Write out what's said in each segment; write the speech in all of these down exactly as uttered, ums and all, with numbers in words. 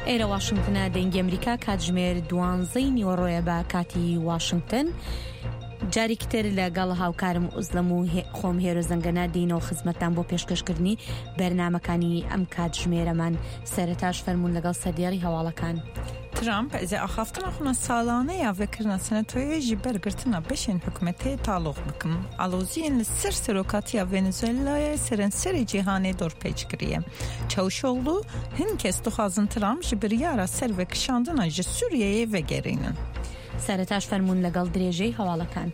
ئێرە واشنگتنە دەنگی ئەمریکا کاتژمێر دوانزەی نیوەڕۆیە بە کاتی واشنگتن. جارێکتر لەگەڵ هاوکارم ئوزلەم و خۆم هێرە زەنگەنە دێنەوە خزمەتتان بۆ پێشکەشکردنی بەرنامەکانی ئەم کاتژمێرەمان. سەرەتاش فەرموون لەگەڵ سەردیاری هەواڵەکان. ترامپ از اخافتنا خونا سالانه یا وکرنا سنتوی جبر گرتنا بشین حکومتی تعلق بکم علوزین سر سروکاتی ونزوئلا سرن سر جهانی دور پیچ کریه چاوشولو هن کس دخوازن ترامپ جبریارا سر وکشاندنا ج سوریه و گرینن. سەرەتاش فەرموون لەگەڵ درێژەی هەواڵەکان.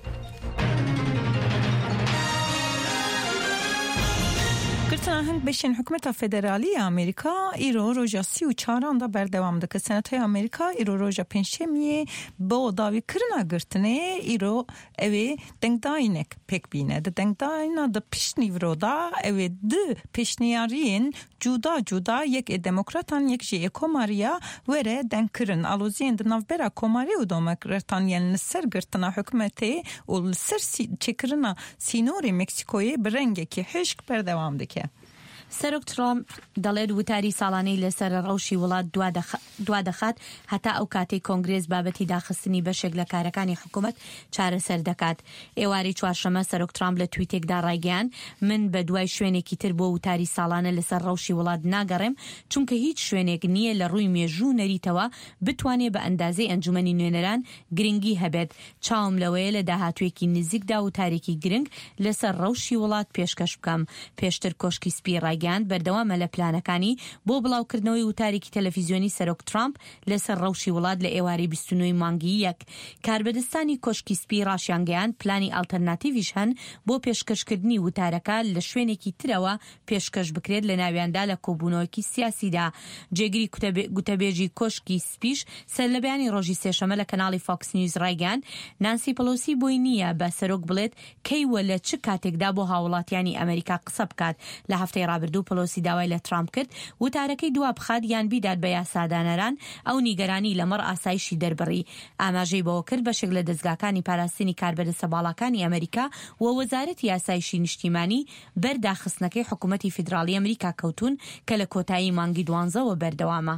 گرتنا هند بشین حکومت فدرالی امریکا ایرو روژا سی و چهاران دا بردوام دکه سنتای امریکا ایرو روژا پنجشنبه با داوی کرنا گرتنه ایرو اوی دنگداینک پک بینه ده دنگداینا ده پیشنیورو دا اوی ده پیشنیارین جدا جدا یک دموکراتان یک جی کوماریا وره دنگ کرن الوزین ده نوبرا کوماری و دموکراتان یعنی سر گرتنا حکومتی و سر چکرنا سینوری مکسیکوی برنگه که حشک بردوام دکه. سەرۆک ترامپ دەڵێت وتاری ساڵانەی لەسەر ڕەوشی وڵات دوا دەخات هەتا ئەو کاتەی کۆنگرێس بابەتی داخستنی بەشێک لە کارەکانی حکوومەت چارەسەر دەکات. ئێواری چوارشەمە سەرۆک ترامپ لە تویتێکدا ڕایگەیاند من بە دوای شوێنێکی تر بۆ وتاری ساڵانە لەسەر ڕەوشی وڵات ناگەڕێم چونکە هیچ شوێنێک نییە لە ڕووی مێژوو نەریتەوە بتوانێت بە ئەندازەی ئەنجومەنی نوێنەران گرنگی هەبێت. چاوم لەوەیە لە داهاتوێکی نزیکدا وتارێکی گرنگ لەسەر ڕەوشی وڵات پێشکەش بکەم. پێشتر کۆشکی سپی ڕایگەیاند بەردەوامە لە پلانەکانی بۆ بڵاوکردنەوەی وتارێکی تەلەڤیزیۆنی سەرۆک ترامپ لەسەر ڕەوشی وڵات لە ئێواری بیست و نۆی مانگی یەک. کاربەدەستانی کۆشکی سپی ڕاشیانگەیاند پلانی ئالتەرناتیڤیش هەن بۆ پێشکەشکردنی وتارەکە لە شوێنێکی ترەوە پێشکەش بکرێت لە ناویاندا لە کۆبوونەوەکی سیاسیدا. جێگری گوتەبێژی کۆشکی سپیش سەر لە بەیانی ڕۆژی سێشەمە لە کەناڵی فۆکس نیوز ڕایگەیاند نانسی پەلۆسی بۆی نییە بە سەرۆک بڵێت کەیوە لە چ کاتێکدا بۆ هاوڵاتیانی ئەمریکا قسە بکات. لە هەفتەی ڕابردوو پەلۆسی داوای لە ترامپ کرد وتارەکەی دوا بخات یان بیدات بە یاسادانەران ئەو نیگەرانی لەمەڕ ئاسایشی دەربڕی. ئاماژەی بەوە کرد بەشێک لە دەستگاکانی پاراستنی کاربەدەستە باڵەکانی ئەمریکا و وەزارەتی یاسایشی نیشتیمانی بەرداخستنەکەی حکوومەتی فیدراڵی ئەمریکا کەوتون کە لە کۆتایی مانگی دوانزەوە بەردەوامە.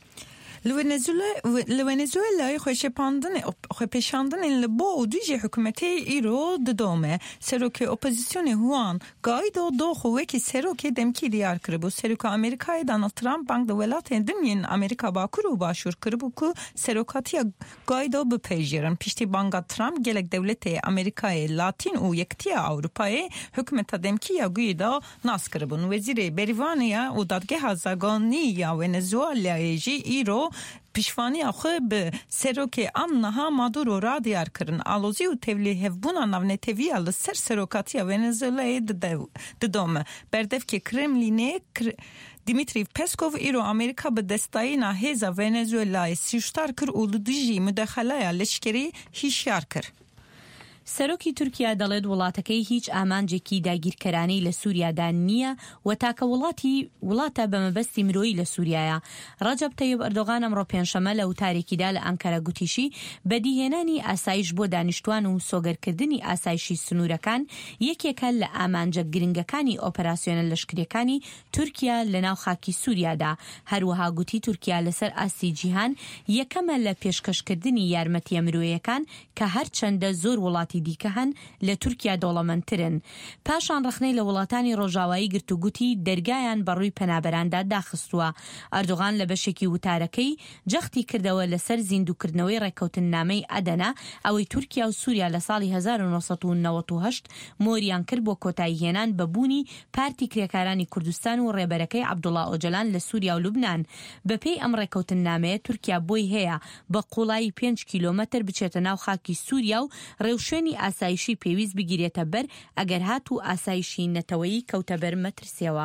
لونزوئلا خوش پاندن خو پیشاندن لبو دیجی حکومتی ایرو ددومه سروک اپوزیسیون هوان گایدو دو خوه که سروک دمکی دیار کربو سروک امریکای دانالد ترامپ بانک دو ولات دنین امریکا باکرو باشور کربو که سروکاتی گایدو بپیجیرن پیشتی بانک ترامپ گلک دولت امریکای لاتین و یکتی اروپای حکومت دمکی یا گایدو ناس کربون. وزیر بریوانیا و دادگاه زاگانی یا ونزوئلا جی ایرو پیشوانی آخه به سروک آنها مادورو را دیار کرن آلوزی و تولی هفبونا نونتوی آل سر سروکاتی ونزوئلا ددوم بردف که کرملینه دیمیتری پسکوف ایرو امریکا به دستای نهزا ونزوئلا سیشتار کر اولو دیجی مداخله لشکری هیشیار کر. سەرۆکی تورکیا دەڵێت وڵاتەکەی هیچ ئامانجێکی داگیرکەرانەی لە سووریادا نییە و تاکە وڵاتی وڵاتە بەمەبەستی مرۆیی لە سووریایە. ڕەجەب تەیب ئەردۆغان ئەمڕۆ پێنجشەمە لە وتارێکیدا لە ئەنکەرە گوتیشی بەدیهێنانی ئاسایش بۆ دانیشتوان و سۆگەرکردنی ئاسایشی سنوورەکان یەکێکە لە ئامانجە گرنگەکانی ئۆپەراسیۆنە لەشکریەکانی تورکیا لە ناو خاکی سووریادا. هەروەها گوتی تورکیا لەسەر ئاستی جیهان یەکەمە لە پێشکەشکردنی یارمەتیە مرۆیەکان کە هەرچەندە زۆر وڵاتی دیکە هەن لە تورکیا دەوڵەمەندترن. پاشان ڕخنەی لە وڵاتانی ڕۆژاوایی گرت و گوتی دەرگایان بەڕووی پەنابەراندا داخستووە. ئەردۆغان لە بەشێکی وتارەکەی جەختی کردەوە لەسەر زیندووکردنەوەی ڕێکەوتن نامەی ئەدەنا ئەوەی تورکیا و سووریا لە ساڵی هەزار و نۆسەد و نەوەت و هەشت مۆریان کرد بۆ کۆتایی هێنان بەبوونی پارتی کرێکارانی کوردستان و ڕێبەرەکەی عەبدوڵڵا ئۆجەلان لە سووریا و لوبنان. بەپێی ئەم ڕێکەوتن نامەیە تورکیا بۆی هەیە بە قوڵایی پێنج کیلۆمەتر بچێتە ناو خاکی سووریا و ڕێوشوێنی ئاسایشی پێویست بگیرێتە بەر ئەگەر هات و ئاسایشی نەتەوەیی کەوتە بەر مەترسیەوە.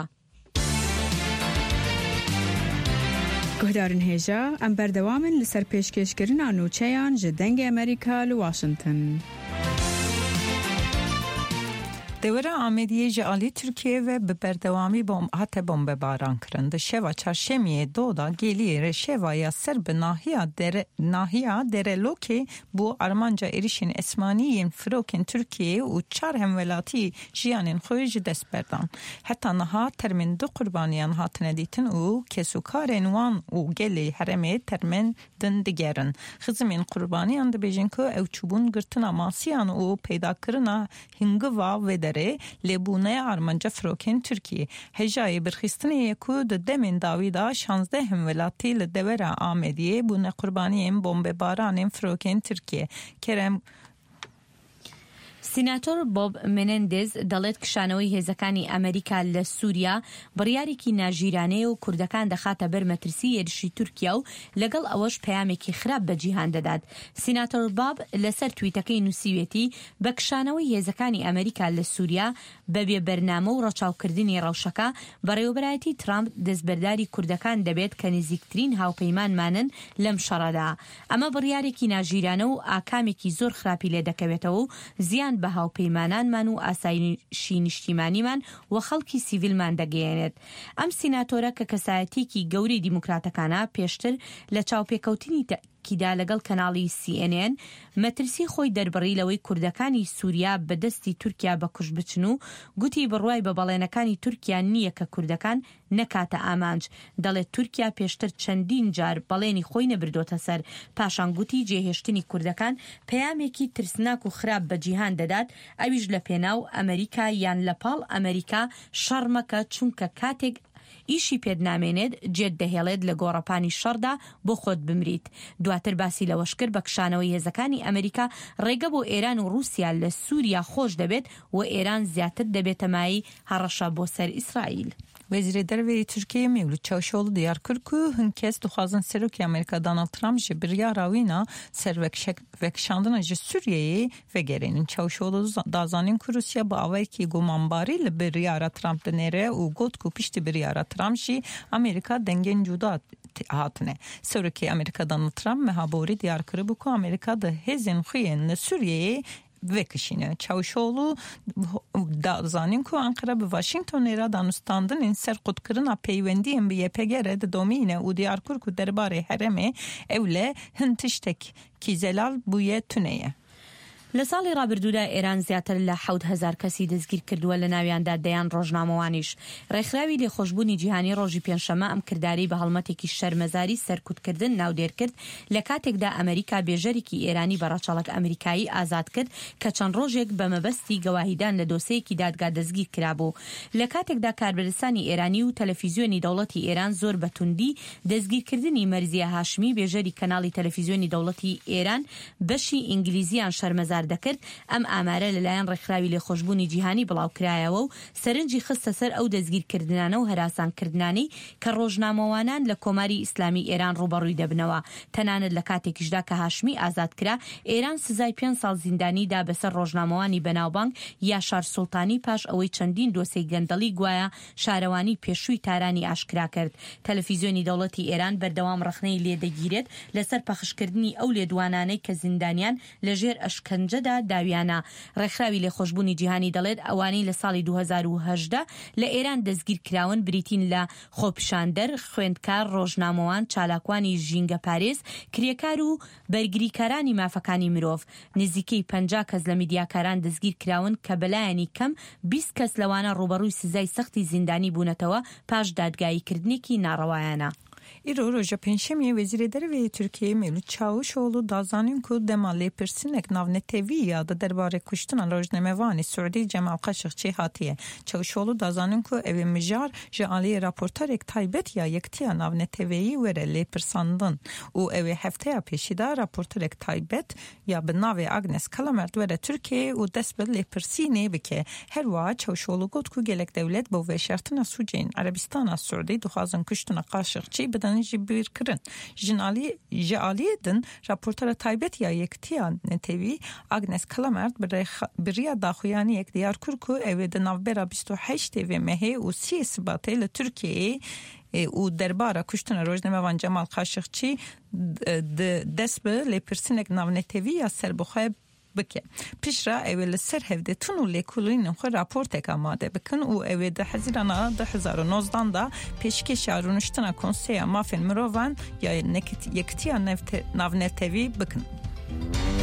گهدارن هێژە ئەم بەردەوامن لەسەر پێشکەشکردنا نوچەیان ji dengê ئەمریکا li Washington. دوره آمدیه جالی ترکیه و به بردوامی بوم هات بمب باران کرند. شوا چهارشنبه دو دا گلیه شوا یا سرب ناحیه در ناحیه درلوکی بو آرمانجا ایریشین اسمانیین فروکن ترکیه و چهار همولاتی جیانین خویج دست بردان. حتی نها ترمین دو قربانیان هاتن دیتن و کسوکارن وان و گلی هرمه ترمین دن دیگرن. خزمین قربانیان د بیجن کو او چوبون گرتنا ماسیان و پیدا کرنا هنگوا و دره لبونه آرمانجا فروکن ترکیه. هجای برخستنی کو د دمین داویدا شانزده همولاتی لدوره آمدیه بونه قربانیین بمب باران فروکن ترکیه. کرم سیناتۆر بۆب منندز دەڵێت کشانەوەی هێزەکانی ئەمریکا لە سووریا بڕیارێکی ناژیرانەیە و کوردەکان دەخاتە بەر مەترسی ێرشی تورکیا و لەگەڵ ئەوەش پەیامێکی خراپ بە جیهان دەدات. سیناتۆر باب لەسەر تویتەکەی نووسیوێتی بە کشانەوەی هێزەکانی ئەمریکا لە سووریا بەبێ بەرنامە و ڕەچاوکردنی ڕەوشەکە بەڕێوەبەرایەتی ترامپ دەستبەرداری کوردەکان دەبێت کە نزیکترین هاوپەیمانمانن لەم شەڕەدا. ئەمە بڕیارێکی ناژیرانە و ئاکامێکی زۆر خراپی لێ دەکەوێتەوە و زیان بە هاوپەیمانانمان و ئاسایشی نیشتیمانیمان و خەڵکی سیڤیلمان دەگەیەنێت. ئەم سیناتۆرە کە کەسایەتێکی گەورەی دیموکراتەکانە پێشتر لە چاوپێکەوتنی کیدا لەگەڵ کەناڵی سی ئێن ئێن مەترسی خۆی دەربڕی لەوەی کوردەکانی سووریا بەدەستی تورکیا بەکوژ بچن و گوتی بڕوای بە بەڵێنەکانی تورکیا نییە کە کوردەکان نەکاتە ئامانج. دەڵێت تورکیا پێشتر چەندین جار بەڵێنی خۆی نەبردۆتە سەر، پاشان گوتی جێهێشتنی کوردەکان پەیامێکی ترسناک و خراپ بە جیهان دەدات، ئەویش لە پێناو ئەمریکا یان لە پاڵ ئەمریکا شەڕ مەکە چونکە کاتێک ئیشی پێدنامێنێت جێت دەهێڵێت لە گۆڕەپانی شەڕدا بۆ خۆت بمریت. دواتر باسی لەوەش کرد بە کشانەوەی هێزەکانی ئەمریکا ڕێگە بۆ ئێران و رووسیا لە سووریا خۆش دەبێت و ئێران زیاتر دەبێتە مای هەڕەشە بۆ سەر ئیسرائیل. وزیر دروی ترکیه میولد چاوشولو دیار کرد که هنکس دخوازن سروکی امریکا دانالد ترامپ جه بریا راوینا سر وکشاندن جه سوریه وگرین. چاوشولو دازانین که روسیا با آوی که گمانباری لبریارا ترامپ دنره و گوت که پشت بریارا ترامپ جی امریکا دنگین جدا هاتنه. سروکی امریکا دانالد ترامپ مهابوری دیار کرد که امریکا ده هزین خوین سوریه وکشینه. چاوشولو دازانین که انقره به واشنگتن ایرا دانستاندن این سر قدکرنا پیوندی ام بی پگره دومینه و دیار کرد که درباره حرمه اوله هنتشتک کی زلال بویه تونیه. لە ساڵی ڕابردوودا ئێران زیاتر لە حەوت هەزار کەسی دەستگیر کردووە لە ناویاندا دەیان ڕۆژنامەوانیش. ڕێکخراوی لێخۆشبوونی جیهانی ڕۆژی پێنجشەممە ئەم کردداری بە هەڵمەتێکی شەرمەزاری سەرکوتکردن ناودێر کرد لە کاتێکدا ئەمریکا بێژەرێکی ئێرانی بە ڕەچەڵک ئەمریکایی ئازاد کرد کە چەند ڕۆژێک بە مەبەستی گەواهیدان لە دۆسەیەکی دادگا دەستگیر کرابوو. لە کاتێکدا کاربەرستانی ئێرانی و تەلەڤیزیۆنی دەوڵەتی ئێران زۆر بە توندی دەستگیرکردنی مەرزیە هاشمی بێژەری کەناڵی تەلەڤیزیۆنی دەوڵەتی ئێران بەشی ئینگلیزیان شەرمەزار دەکرد. ئەم ئامارە لەلایەن ڕێکخراوی لێخۆشبوونی جیهانی بڵاوکرایەوە و سەرنجی خستە سەر ئەو دەستگیرکردنانە و هەراسانکردنانی کە ڕۆژنامەوانان لە کۆماری ئیسلامی ئێران ڕوبەڕووی دەبنەوە. تەنانەت لە کاتێکیشدا کە هاشمی ئازاد کرا ئێران سزای پێنج ساڵ زیندانیدا بەسەر ڕۆژنامەوانی بەناوبانگ یاشار سوڵتانی پاش ئەوەی چەندین دۆسەی گەندەڵی گوایە شارەوانی پێشووی تارانی ئاشکرا کرد. تەلەڤیزیۆنی دەوڵەتی ئێران بەردەوام ڕخنەی لێدەگیرێت لەسەر پەخشکردنی ئەو لێدوانانەی کە زیندانیان لەژێر ئەشکەنجەدا داویانە. ڕێکخراوی لێخۆشبوونی جیهانی دەڵێت ئەوانەی لە ساڵی دوو هەزار و هەژدە لە ئێران دەستگیر کراون بریتین لە خۆپیشاندەر، خوێندکار، ڕۆژنامەوان، چالاکوانی ژینگە پارێز، کرێکار و بەرگریکارانی مافەکانی مرۆڤ. نزیکەی پەنجا کەس لە میدیاکاران دەستگیر کراون کە بەلایەنی کەم بیست کەس لەوانە ڕوبەڕووی سزای سەختی زیندانی بوونەتەوە پاش دادگاییکردنێکی ناڕەوایانە. ایرو روژا پنجشنبه وزیر دروی ترکیه میولد چاوشولو دازانین که دمالی پرسینک ناونتوی یا درباره کشتن روزنامه‌وانی سعودی جمال قاشقچی هاتیه. چاوشولو دازانین که اوی مجار جعلی راپورتارک تایبت یا یکتیا ناونتوی وره لی پرساندن و اوی هفته پیشیدا راپورتارک تایبت یا به ناو آگنس کلامرد وره ترکیه و دست به لی پرسینه بکه هر وا چاوشولو گفت که گلک دولت با وشرتن سوجین عربستان سعودی دخوازن کشتن قاشقچی بدن جبیر کرن. جنالی جالیدن راپورتر تایبت یا یکتیان نتوی آگنس کلامرد بریا داخویانی یک دیار کرکو اوید نوبرا بیست و هشت و مهی و سی سباته لترکیه و درباره کشتن روزنامه‌وان جمال قاشقچی دست به لپرسینک ناونتوی یا سربخواه بکه پیشرا اول سر هفته تونو لکولین خو راپورت آماده بکن و اول ده هزاران ده هزار و نوزده دا پیشکش رونشتنا کنسیا مافن مروان یا نکت یکتیا نفت نافنتوی بکن.